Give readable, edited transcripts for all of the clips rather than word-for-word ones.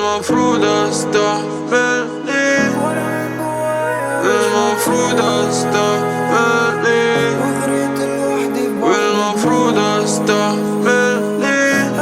والمفروض استحملني، المفروض استحملني، والمفروض استحملني،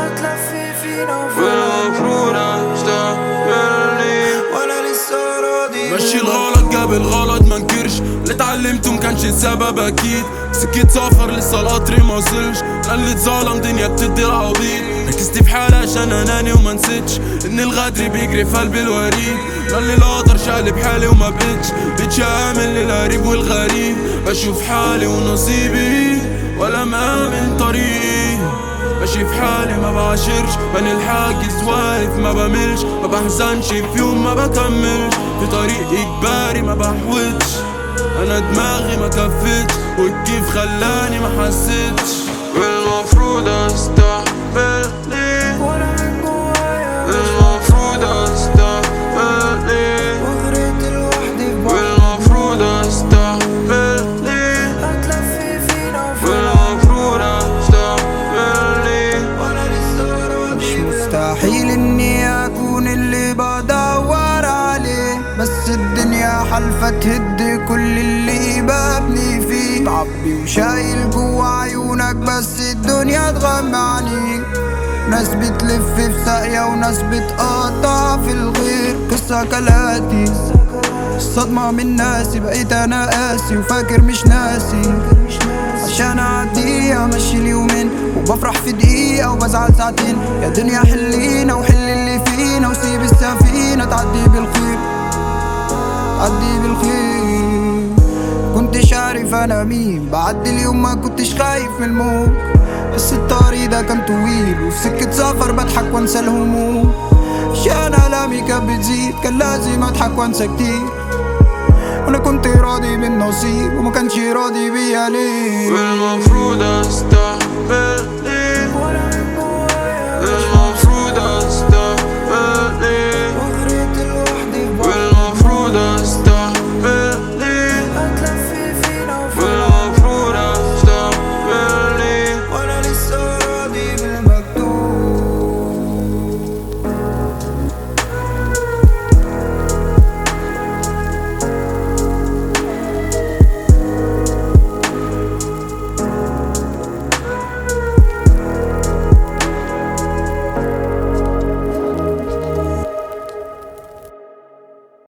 والمفروض استحملني، وانا لسه راضي. ماشي الغلط جاب الغلط منكرش، اللي اتعلمته مكانش السبب اكيد. سكت سفر لسه القطر موصلش، اللي اتظلم دنيا بتدي العبيط. ركزت في حالي عشان اناني وما نسيتش ان الغدر بيجري في قلب الوريد. اللي القطر شقلب حالي وما بقتش امن للقريب والغريب. بشوف حالي ونصيبي ولا مآمن طريقي، ماشي في حالي ما بعاشرش، بني الحاجز واقف ما بملش، ما بحزنش في يوم ما بكملش، في طريق اجباري ما بحوتش. انا دماغي ما كفتش والكيف خلاني ما حسيتش. والمفروض استحملني، المفروض استحملني، والمفروض استحملني، والمفروض استحملني، وانا لسه راضي. مش مستحيل اني اكون اللي بدور عليه، بس الدنيا حلفة تهد كل اللي ببني فيه. تعبي وشايل جوا عيونك بس الدنيا تغمى عليك. ناس بتلف في ساقية وناس بتقطع في الغير. قصة كالآتي، الصدمة من ناسي، بقيت انا قاسي وفاكر مش ناسي. عشان اعديها امشي اليومين وبفرح في دقيقة وبزعل ساعتين. يا دنيا حلينا وحل اللي فينا وسيب السفينة تعدي بالخير، تعدي بالخير. كنتش عارف انا مين، بعد اليوم ما كنتش خايف من الموت. بس الطريق ده كان طويل وفي سكة سفر بضحك وانسى الهموم. عشان آلامي كانت بتزيد كان لازم اضحك وانسى كتير. وانا كنت راضي بالنصيب وما كانش راضي بيا ليه. والمفروض استحملني،